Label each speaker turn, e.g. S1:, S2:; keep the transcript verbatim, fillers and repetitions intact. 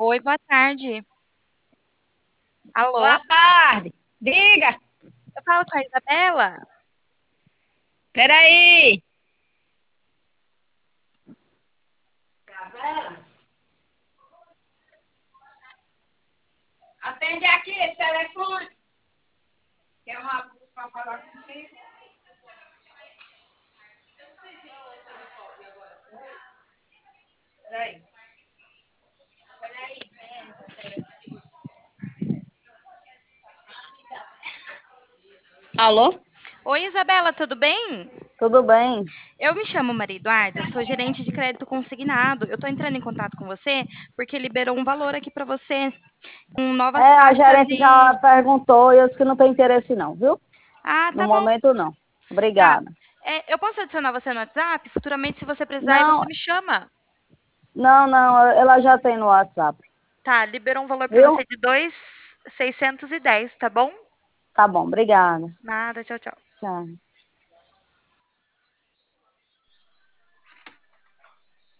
S1: Oi, boa tarde. Alô?
S2: Boa tarde. Diga.
S1: Eu falo com a Isabela?
S2: Peraí. Isabela, atende aqui esse telefone. Quer uma para falar contigo? Peraí. Alô?
S1: Oi, Isabela, tudo bem?
S2: Tudo bem?
S1: Eu me chamo Maria Eduarda, sou gerente de crédito consignado. Eu tô entrando em contato com você porque liberou um valor aqui para você, com
S2: É,
S1: novas
S2: a
S1: taxas
S2: gerente
S1: de.
S2: já perguntou e eu disse que não tem interesse não, viu?
S1: Ah,
S2: No
S1: tá bom.
S2: momento não.
S1: Tá.
S2: Obrigada.
S1: É, eu posso adicionar você no WhatsApp? Futuramente, se você precisar, aí você
S2: Não,
S1: me chama.
S2: não, não, ela já tem no WhatsApp,
S1: Tá, liberou um valor para você
S2: viu?
S1: de dois mil seiscentos e dez, tá bom?
S2: Tá bom, obrigada.
S1: Nada, tchau, tchau.
S2: Tchau.